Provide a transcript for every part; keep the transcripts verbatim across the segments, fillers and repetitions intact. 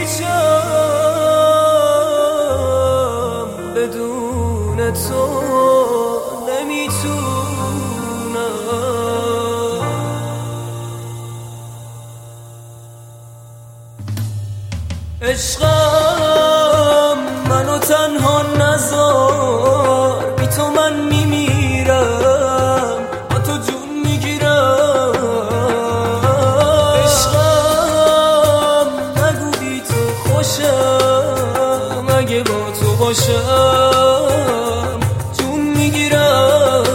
هیچم بدون تو نمیتونم. عشقم منو تنها نذار، بی تو من میمیرم، با تو جون میگیرم. عشقم نگو بی تو خوشم، اگه با تو باشم جون میگیرم.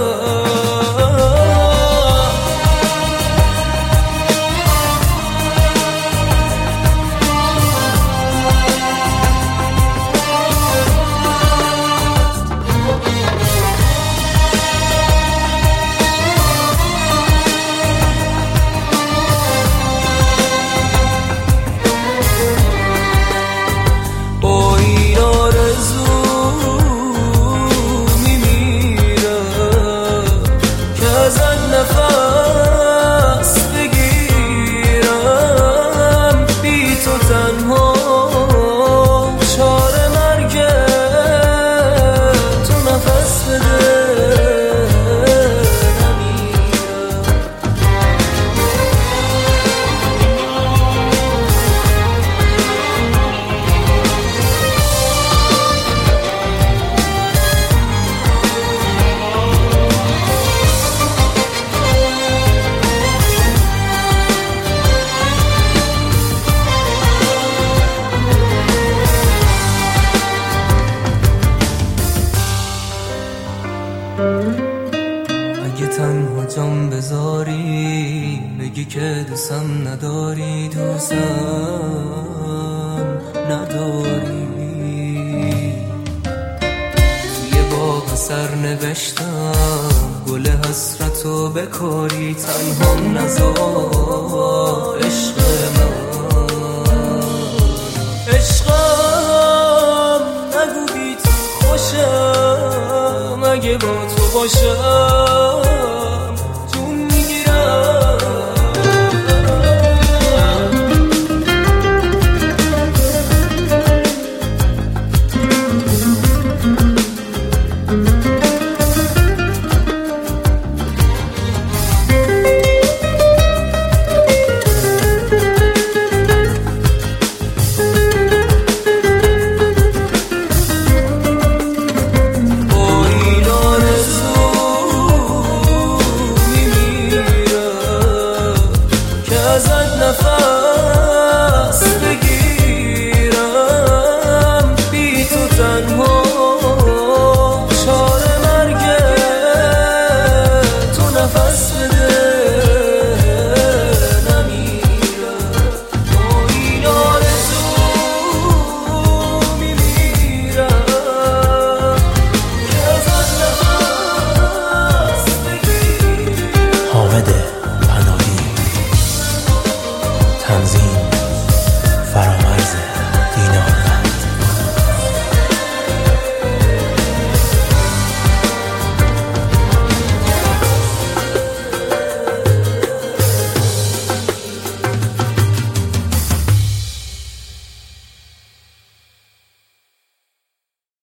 نفس بگیرم بی تو تنها، چاره مرگ تو نفس بده نمیرم. اگه تنها جام بذاری بگی که دوستم نداری، دوستم نداری. توی باغ سر نوشتم گل حسرتو بکاری، تنها نذار عشق من. عشقم نگو بی تو خوشم، اگه با تو باشم